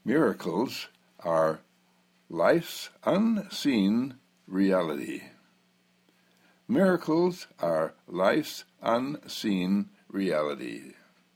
Miracles are life's unseen reality. Miracles are life's unseen reality.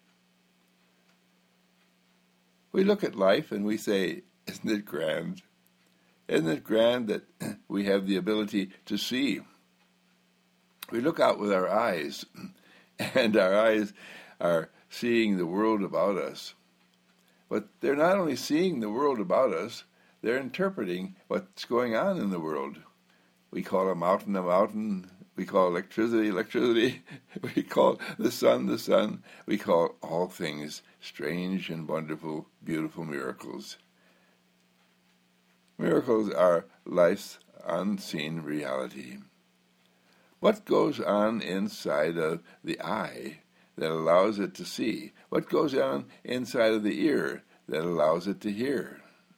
We look at life and we say, isn't it grand? Isn't it grand that we have the ability to see? We look out with our eyes, and our eyes are seeing the world about us. But they're not only seeing the world about us, they're interpreting what's going on in the world. We call a mountain, we call electricity, we call the sun, we call all things strange and wonderful, beautiful miracles. Miracles are life's unseen reality. What goes on inside of the eye that allows it to see? What goes on inside of the ear that allows it to hear?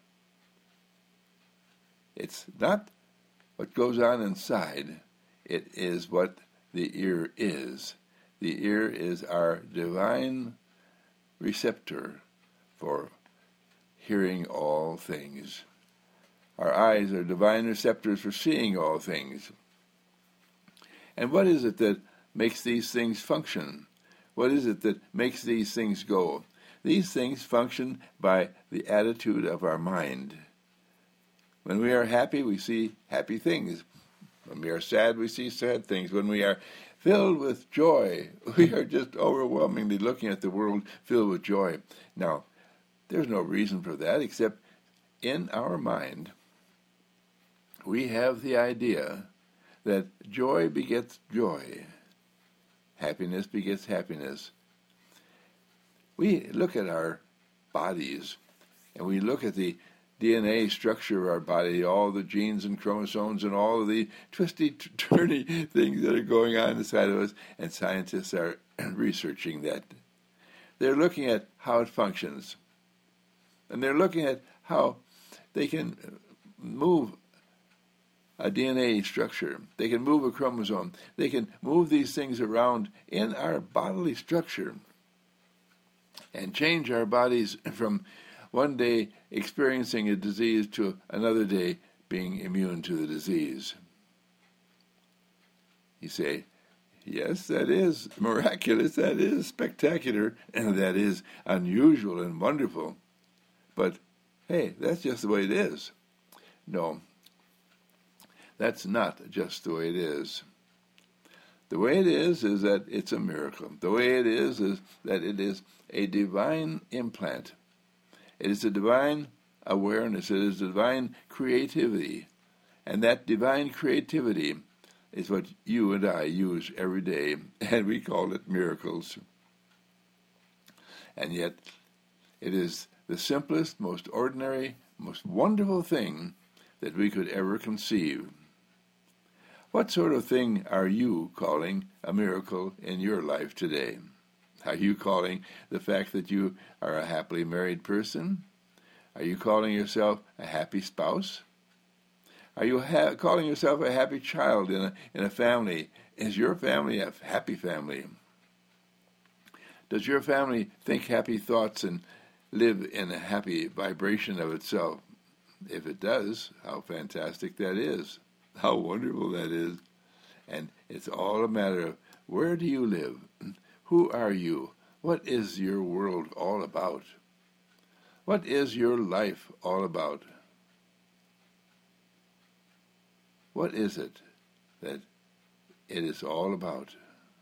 It's not what goes on inside, it is what the ear is. The ear is our divine receptor for hearing all things. Our eyes are divine receptors for seeing all things. And what is it that makes these things function? What is it that makes these things go? These things function by the attitude of our mind. When we are happy, we see happy things. When we are sad, we see sad things. When we are filled with joy, we are just overwhelmingly looking at the world filled with joy. Now, there's no reason for that except in our mind, we have the idea that joy begets joy. Happiness begets happiness. We look at our bodies, and we look at the DNA structure of our body, all the genes and chromosomes and all of the twisty-turny things that are going on inside of us, and scientists are researching that. They're looking at how it functions, and they're looking at how they can move a DNA structure. They can move a chromosome. They can move these things around in our bodily structure and change our bodies from one day experiencing a disease to another day being immune to the disease. You say, yes, that is miraculous, that is spectacular, and that is unusual and wonderful. But, hey, that's just the way it is. No, that's not just the way it is. The way it is that it's a miracle. The way it is that it is a divine implant. It is a divine awareness. It is divine creativity. And that divine creativity is what you and I use every day, and we call it miracles. And yet, it is the simplest, most ordinary, most wonderful thing that we could ever conceive. What sort of thing are you calling a miracle in your life today? Are you calling the fact that you are a happily married person? Are you calling yourself a happy spouse? Are you calling yourself a happy child in a family? Is your family a happy family? Does your family think happy thoughts and live in a happy vibration of itself? If it does, how fantastic that is. How wonderful that is. And it's all a matter of, where do you live? Who are you? What is your world all about? What is your life all about? What is it that it is all about?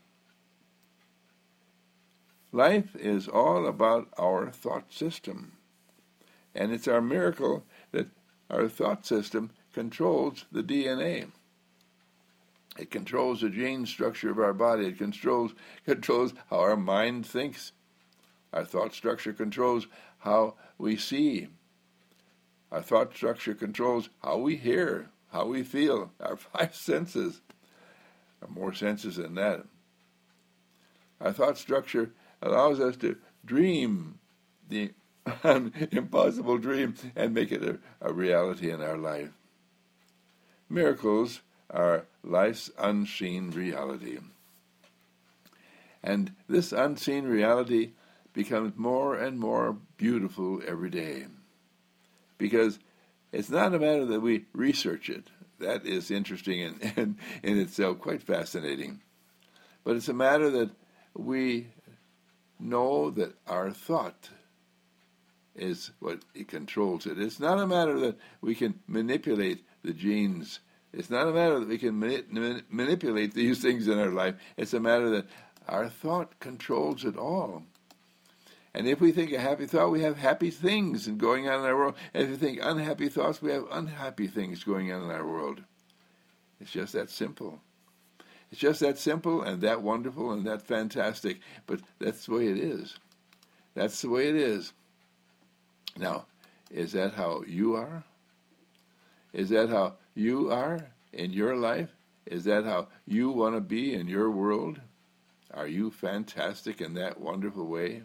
Life is all about our thought system. And it's our miracle that our thought system controls the DNA. It controls the gene structure of our body. It controls how our mind thinks. Our thought structure controls how we see. Our thought structure controls how we hear, how we feel. Our 5 senses are more senses than that. Our thought structure allows us to dream the impossible dream and make it a reality in our life. Miracles are life's unseen reality. And this unseen reality becomes more and more beautiful every day. because it's not a matter that we research it. That is interesting and in itself quite fascinating. But it's a matter that we know that our thought is what controls it. It's not a matter that we can manipulate the genes. It's not a matter that we can manipulate these things in our life. It's a matter that our thought controls it all. And if we think a happy thought, we have happy things going on in our world. And if we think unhappy thoughts, we have unhappy things going on in our world. It's just that simple. It's just that simple and that wonderful and that fantastic. But that's the way it is. That's the way it is. Now, is that how you are? Is that how you are in your life? Is that how you want to be in your world? Are you fantastic in that wonderful way?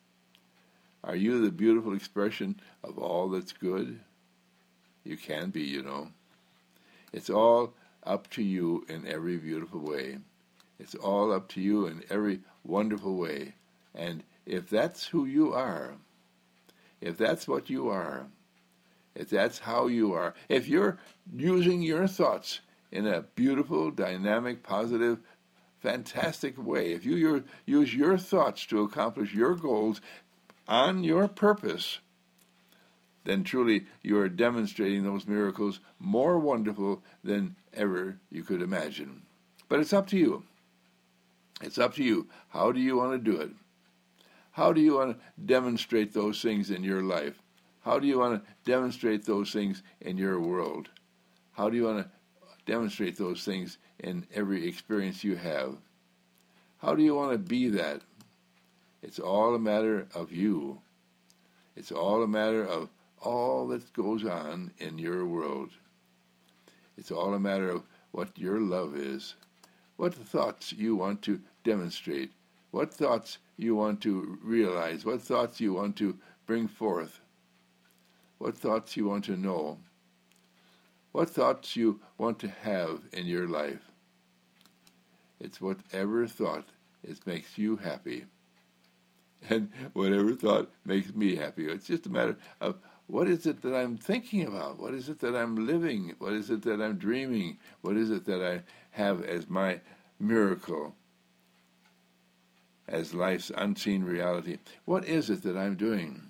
Are you the beautiful expression of all that's good? You can be, you know. It's all up to you in every beautiful way. It's all up to you in every wonderful way. And if that's who you are, if that's what you are, if that's how you are, if you're using your thoughts in a beautiful, dynamic, positive, fantastic way, if you use your thoughts to accomplish your goals on your purpose, then truly you are demonstrating those miracles more wonderful than ever you could imagine. But it's up to you. It's up to you. How do you want to do it? How do you want to demonstrate those things in your life? How do you want to demonstrate those things in your world? How do you want to demonstrate those things in every experience you have? How do you want to be that? It's all a matter of you. It's all a matter of all that goes on in your world. It's all a matter of what your love is, what thoughts you want to demonstrate, what thoughts you want to realize, what thoughts you want to bring forth, what thoughts you want to know, what thoughts you want to have in your life. It's whatever thought makes you happy. And whatever thought makes me happy. It's just a matter of what is it that I'm thinking about? What is it that I'm living? What is it that I'm dreaming? What is it that I have as my miracle, as life's unseen reality? What is it that I'm doing?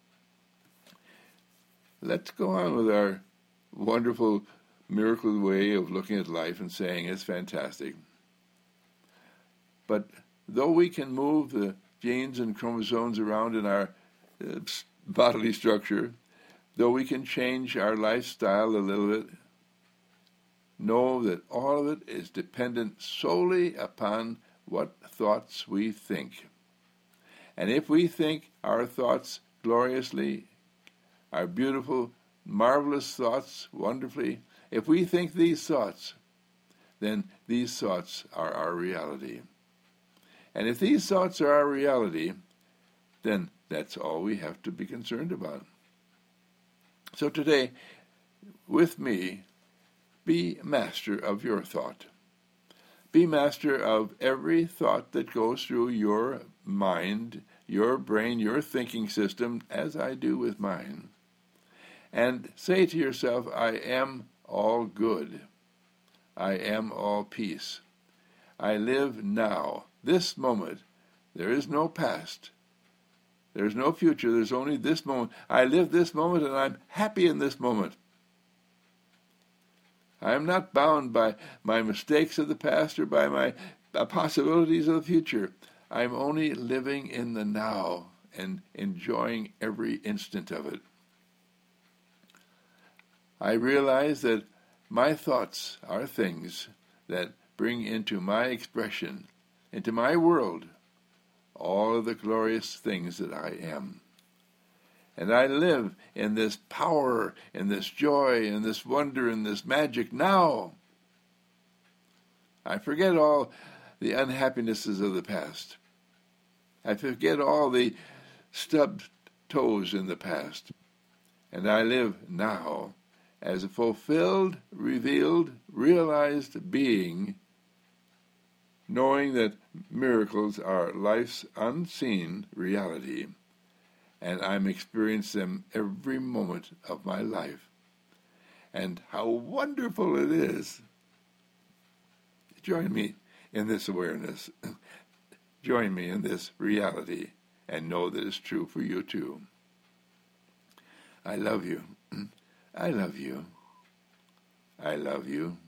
Let's go on with our wonderful miracle way of looking at life and saying it's fantastic. But though we can move the genes and chromosomes around in our bodily structure, though we can change our lifestyle a little bit, know that all of it is dependent solely upon what thoughts we think. And if we think our thoughts gloriously, our beautiful, marvelous thoughts wonderfully, if we think these thoughts, then these thoughts are our reality. And if these thoughts are our reality, then that's all we have to be concerned about. So today, with me, be master of your thought. Be master of every thought that goes through your mind, your brain, your thinking system, as I do with mine. And say to yourself, I am all good. I am all peace. I live now, this moment. There is no past. There's no future. There's only this moment. I live this moment and I'm happy in this moment. I am not bound by my mistakes of the past or by my possibilities of the future. I'm only living in the now and enjoying every instant of it. I realize that my thoughts are things that bring into my expression, into my world, all of the glorious things that I am. And I live in this power, in this joy, in this wonder, in this magic now. I forget all the unhappinesses of the past. I forget all the stubbed toes in the past. And I live now as a fulfilled, revealed, realized being, knowing that miracles are life's unseen reality, and I'm experiencing them every moment of my life. And how wonderful it is. Join me in this awareness. Join me in this reality, and know that it's true for you too. I love you. I love you. I love you.